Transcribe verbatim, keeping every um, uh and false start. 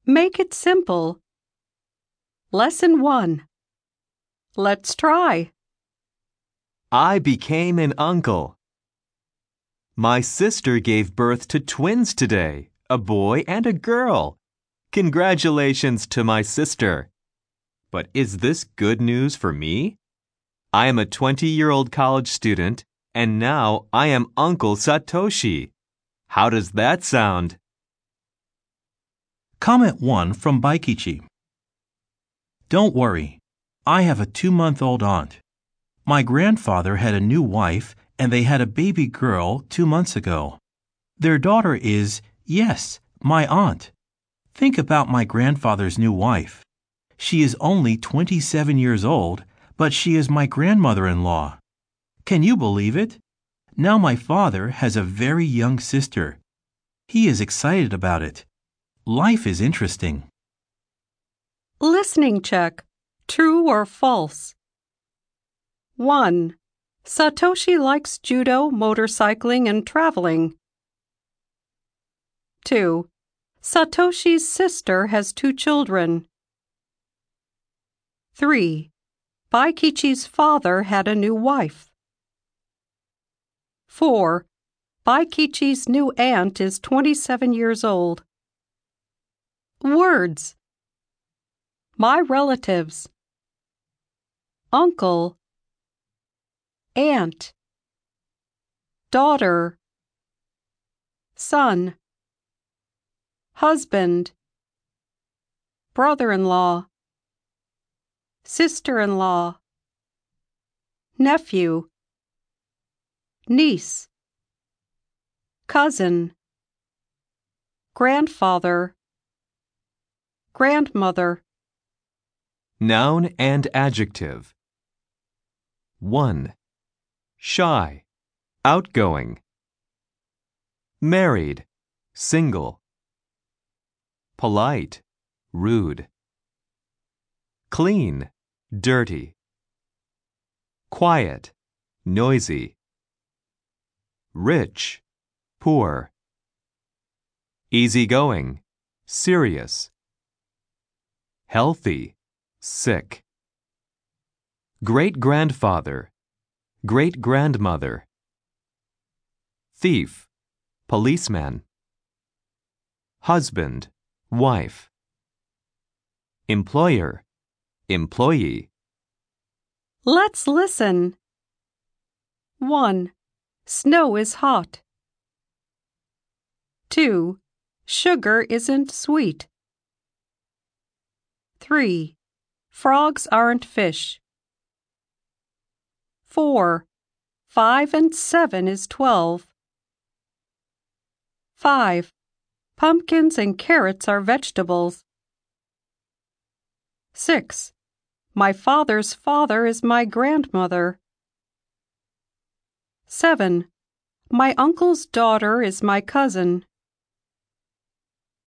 Make it simple. Lesson one. Let's try. I became an uncle. My sister gave birth to twins today, a boy and a girl. Congratulations to my sister. But is this good news for me? I am a twenty-year-old college student, and now I am Uncle Satoshi. How does that sound? Comment one from Baikichi. Don't worry. I have a two-month-old aunt. My grandfather had a new wife, and they had a baby girl two months ago. Their daughter is, yes, my aunt. Think about my grandfather's new wife. She is only twenty-seven years old, but she is my grandmother-in-law. Can you believe it? Now my father has a very young sister. He is excited about it. Life is interesting. Listening check. True or false? one. Satoshi likes judo, motorcycling, and traveling. two. Satoshi's sister has two children. three. Baikichi's father had a new wife. four. Baikichi's new aunt is twenty-seven years old. Words. My relatives. Uncle. Aunt. Daughter. Son. Husband. Brother-in-law. Sister-in-law. Nephew. Niece. Cousin. Grandfather. Grandmother. Noun and adjective. one. Shy, outgoing. Married, single. Polite, rude. Clean, dirty. Quiet, noisy. Rich, poor. Easygoing, serious. Healthy, sick. Great-grandfather, great-grandmother. Thief, policeman. Husband, wife. Employer, employee. Let's listen. one. Snow is hot. two. Sugar isn't sweet. three. Frogs aren't fish. four. Five and seven is twelve. five. Pumpkins and carrots are vegetables. six. My father's father is my grandmother. seven. My uncle's daughter is my cousin.